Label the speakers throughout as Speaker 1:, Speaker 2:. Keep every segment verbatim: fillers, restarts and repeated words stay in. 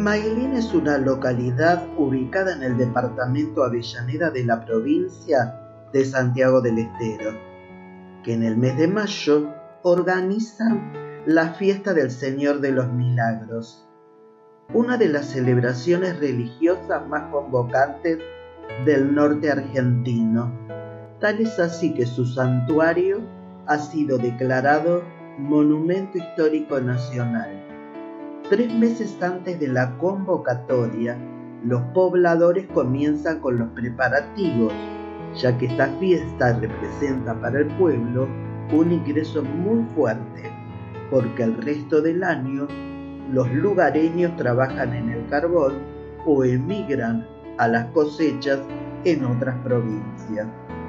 Speaker 1: Maylin es una localidad ubicada en el departamento Avellaneda de la provincia de Santiago del Estero, que en el mes de mayo organiza la fiesta del Señor de los Milagros, una de las celebraciones religiosas más convocantes del norte argentino. Tal es así que su santuario ha sido declarado Monumento Histórico Nacional. Tres meses antes de la convocatoria, los pobladores comienzan con los preparativos, ya que esta fiesta representa para el pueblo un ingreso muy fuerte, porque el resto del año los lugareños trabajan en el carbón o emigran a las cosechas en otras provincias.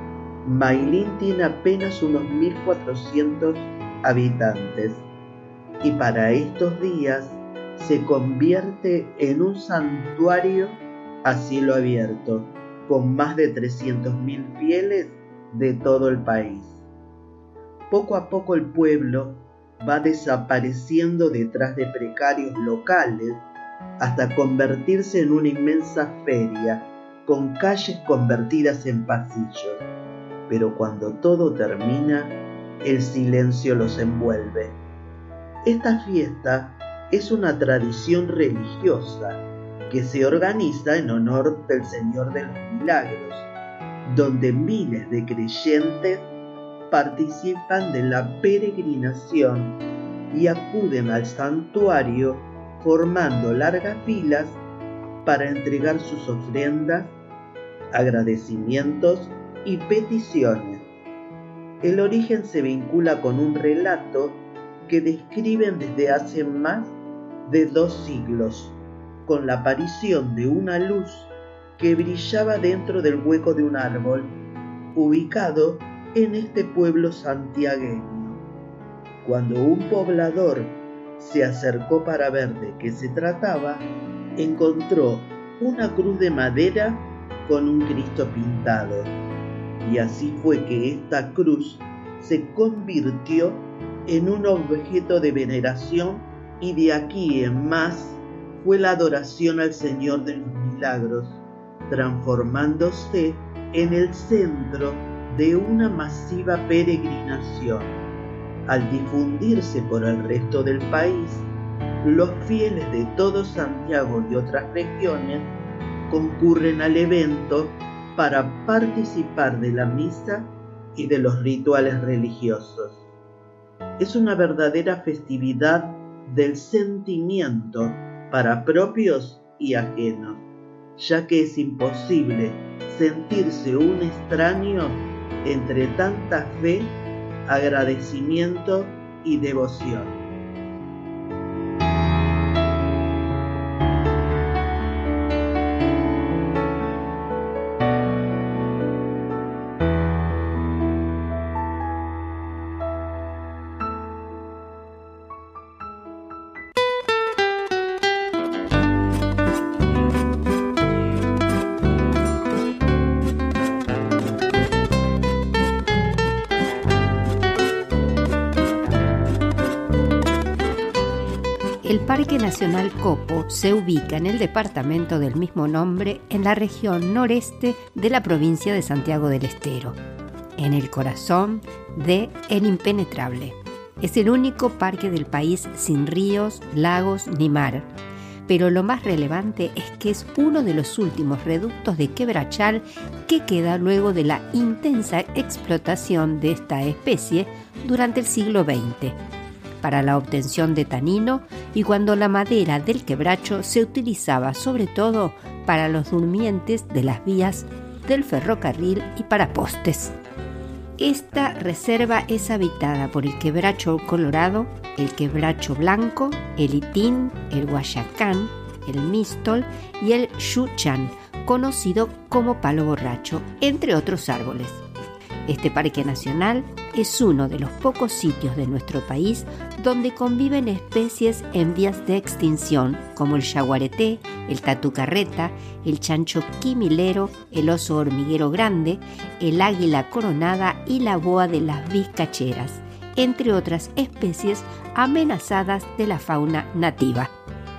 Speaker 1: Maylin tiene apenas unos mil cuatrocientos habitantes y para estos días se convierte en un santuario a cielo abierto, con más de trescientos mil fieles de todo el país. Poco a poco el pueblo va desapareciendo detrás de precarios locales hasta convertirse en una inmensa feria, con calles convertidas en pasillos. Pero cuando todo termina, el silencio los envuelve. Esta fiesta es una tradición religiosa que se organiza en honor del Señor de los Milagros, donde miles de creyentes participan de la peregrinación y acuden al santuario formando largas filas para entregar sus ofrendas, agradecimientos y peticiones. El origen se vincula con un relato que describen desde hace más de dos siglos, con la aparición de una luz que brillaba dentro del hueco de un árbol, ubicado en este pueblo santiagueño. Cuando un poblador se acercó para ver de qué se trataba, encontró una cruz de madera con un Cristo pintado, y así fue que esta cruz se convirtió en un objeto de veneración, y de aquí en más fue la adoración al Señor de los Milagros, transformándose en el centro de una masiva peregrinación. Al difundirse por el resto del país, los fieles de todo Santiago y otras regiones concurren al evento para participar de la misa y de los rituales religiosos. Es una verdadera festividad del sentimiento para propios y ajenos, ya que es imposible sentirse un extraño entre tanta fe, agradecimiento y devoción.
Speaker 2: El Parque Nacional Copo se ubica en el departamento del mismo nombre en la región noreste de la provincia de Santiago del Estero, en el corazón de El Impenetrable. Es el único parque del país sin ríos, lagos ni mar, pero lo más relevante es que es uno de los últimos reductos de quebrachal que queda luego de la intensa explotación de esta especie durante el siglo veinte. Para la obtención de tanino y cuando la madera del quebracho se utilizaba sobre todo para los durmientes de las vías del ferrocarril y para postes. Esta reserva es habitada por el quebracho colorado, el quebracho blanco, el itín, el guayacán, el místol y el yuchán, conocido como palo borracho, entre otros árboles. Este parque nacional es uno de los pocos sitios de nuestro país donde conviven especies en vías de extinción como el yaguareté, el tatucarreta, el chancho quimilero, el oso hormiguero grande, el águila coronada y la boa de las vizcacheras, entre otras especies amenazadas de la fauna nativa.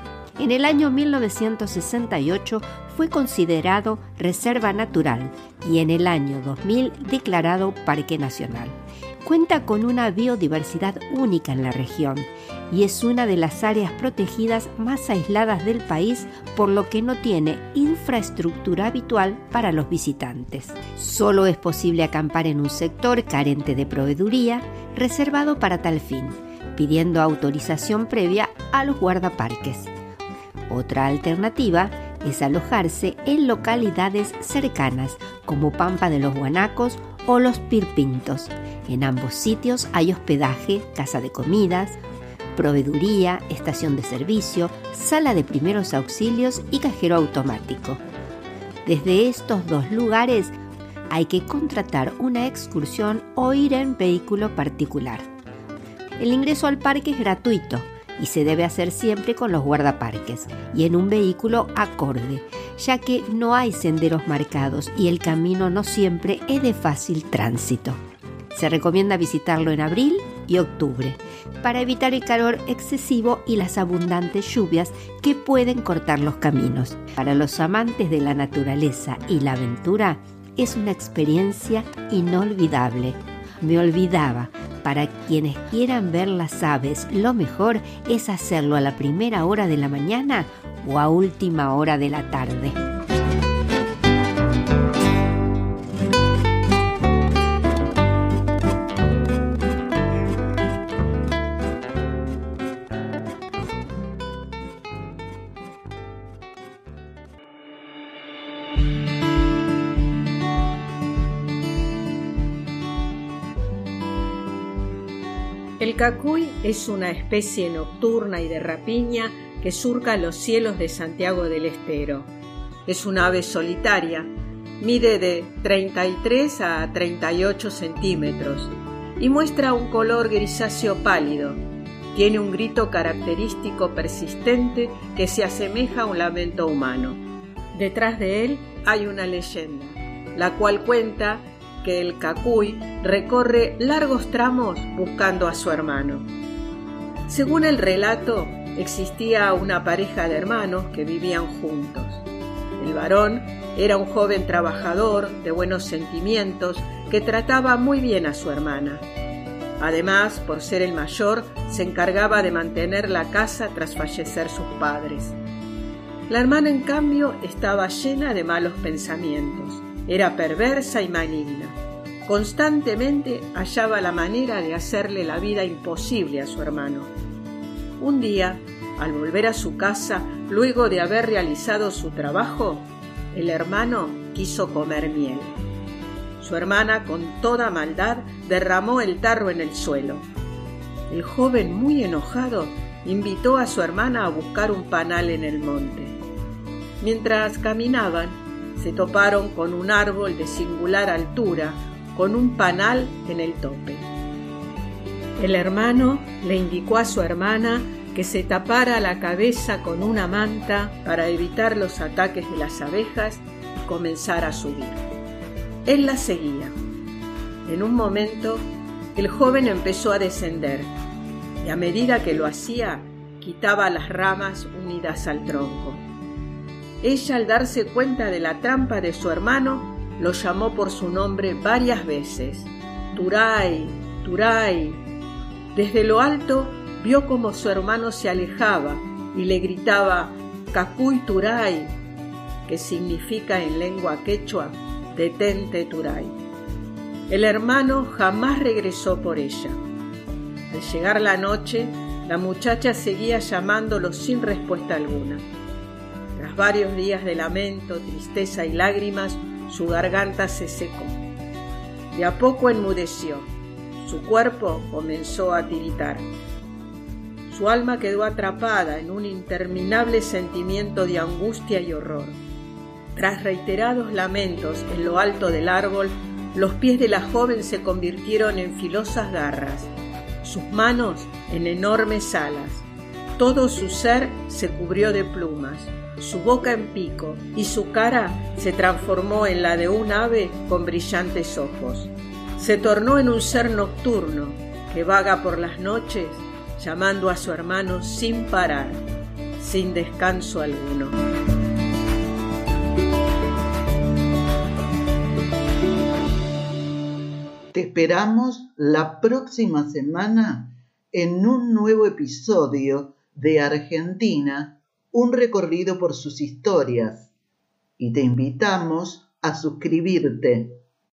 Speaker 2: En el año mil novecientos sesenta y ocho fue considerado reserva natural y en el año dos mil declarado parque nacional. Cuenta con una biodiversidad única en la región y es una de las áreas protegidas más aisladas del país, por lo que no tiene infraestructura habitual para los visitantes. Solo es posible acampar en un sector carente de proveeduría, reservado para tal fin, pidiendo autorización previa a los guardaparques. Otra alternativa es alojarse en localidades cercanas como Pampa de los Guanacos o Los Pirpintos. En ambos sitios hay hospedaje, casa de comidas, proveeduría, estación de servicio, sala de primeros auxilios y cajero automático. Desde estos dos lugares hay que contratar una excursión o ir en vehículo particular. El ingreso al parque es gratuito y se debe hacer siempre con los guardaparques y en un vehículo acorde, ya que no hay senderos marcados y el camino no siempre es de fácil tránsito. Se recomienda visitarlo en abril y octubre para evitar el calor excesivo y las abundantes lluvias que pueden cortar los caminos. Para los amantes de la naturaleza y la aventura es una experiencia inolvidable. Me olvidaba, para quienes quieran ver las aves, lo mejor es hacerlo a la primera hora de la mañana o a última hora de la tarde.
Speaker 3: El cacuy es una especie nocturna y de rapiña que surca los cielos de Santiago del Estero. Es un ave solitaria, mide de treinta y tres a treinta y ocho centímetros y muestra un color grisáceo pálido. Tiene un grito característico persistente que se asemeja a un lamento humano. Detrás de él hay una leyenda, la cual cuenta que el cacuy recorre largos tramos buscando a su hermano. Según el relato, existía una pareja de hermanos que vivían juntos. El varón era un joven trabajador de buenos sentimientos que trataba muy bien a su hermana. Además, por ser el mayor, se encargaba de mantener la casa tras fallecer sus padres. La hermana, en cambio, estaba llena de malos pensamientos. Era perversa y maligna. Constantemente hallaba la manera de hacerle la vida imposible a su hermano. Un día, al volver a su casa, luego de haber realizado su trabajo, el hermano quiso comer miel. Su hermana, con toda maldad, derramó el tarro en el suelo. El joven, muy enojado, invitó a su hermana a buscar un panal en el monte. Mientras caminaban, se toparon con un árbol de singular altura, con un panal en el tope. El hermano le indicó a su hermana que se tapara la cabeza con una manta para evitar los ataques de las abejas y comenzara a subir. Él la seguía. En un momento, el joven empezó a descender y a medida que lo hacía, quitaba las ramas unidas al tronco. Ella, al darse cuenta de la trampa de su hermano, lo llamó por su nombre varias veces. Turay, Turay. Desde lo alto vio cómo su hermano se alejaba y le gritaba Cacuy Turay, que significa en lengua quechua detente Turay. El hermano jamás regresó por ella. Al llegar la noche, la muchacha seguía llamándolo sin respuesta alguna. Tras varios días de lamento, tristeza y lágrimas, su garganta se secó. De a poco enmudeció. Su cuerpo comenzó a tiritar. Su alma quedó atrapada en un interminable sentimiento de angustia y horror. Tras reiterados lamentos en lo alto del árbol, los pies de la joven se convirtieron en filosas garras, sus manos en enormes alas. Todo su ser se cubrió de plumas, su boca en pico, y su cara se transformó en la de un ave con brillantes ojos. Se tornó en un ser nocturno que vaga por las noches llamando a su hermano sin parar. sin descanso alguno.
Speaker 1: Te esperamos la próxima semana en un nuevo episodio de Argentina, un recorrido por sus historias, y te invitamos a suscribirte.